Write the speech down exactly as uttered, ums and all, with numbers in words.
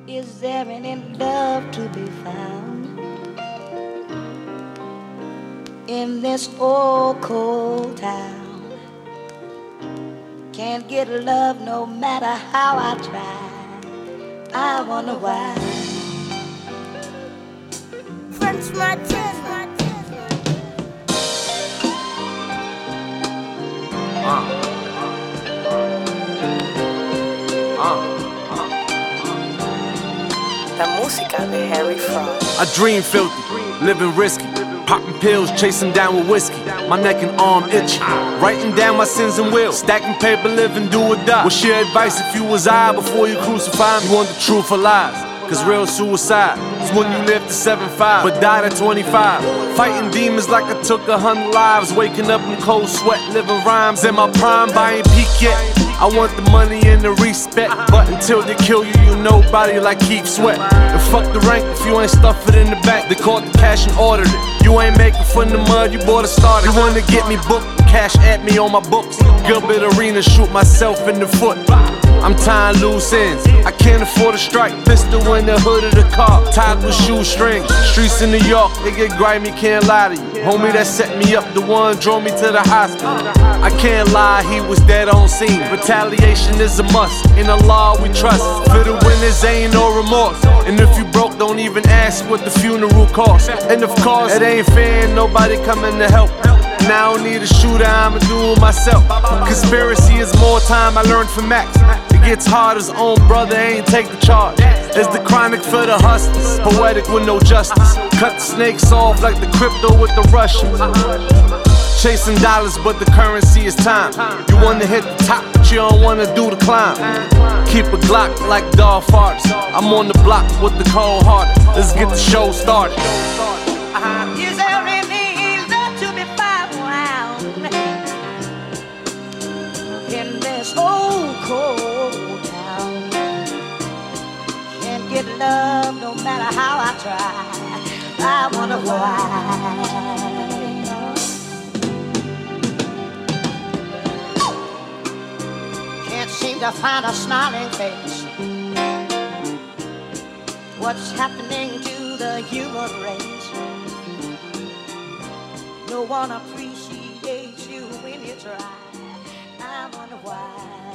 Is there any love to be found in this old cold town? Can't get love no matter how I try. I wonder why. French Martin. Uh. Uh. La música de Harry Frost. I dream filthy, living risky, popping pills, chasing down with whiskey. My neck and arm itchy, writing down my sins and wills, stacking paper, living do or die. What's your advice if you was I before you crucify me? You want the truth or lies? Cause real suicide is when you live to seven five but died at twenty-five. Fighting demons like I took a hundred lives, waking up in cold sweat, living rhymes in my prime, but I ain't peak yet. I want the money and the respect, but until they kill you, you nobody like Keith Sweat. And fuck the rank if you ain't stuff it in the bank. They caught the cash and ordered it. You ain't making from the mud, you bought a starter. You wanna get me booked, cash at me on my books. Gilbert Arena, shoot myself in the foot. I'm tying loose ends, I can't afford a strike. Pistol in the hood of the car, tied with shoestrings. Streets in New York, they get grimy, can't lie to you. Homie that set me up, the one drove me to the hospital. I can't lie, he was dead on scene. Retaliation is a must, in the law we trust. For the winners ain't no remorse. And if you broke, don't even ask what the funeral cost. And of course, it ain't fair, nobody coming to help. And I don't need a shooter, I'ma do it myself. Conspiracy is more time I learned from Max. It gets hard, his own brother ain't take the charge. It's the chronic for the hustlers, poetic with no justice. Cut the snakes off like the crypto with the Russians. Chasing dollars, but the currency is time. You wanna hit the top, but you don't wanna do the climb. Keep a Glock like Dolph artists. I'm on the block with the cold heart. Let's get the show started. Is there any love to be found in this old cold town? Can't get love no matter how I try. I wonder why. Can't seem to find a smiling face. What's happening to the human race? No one appreciates you when you try. I wonder why.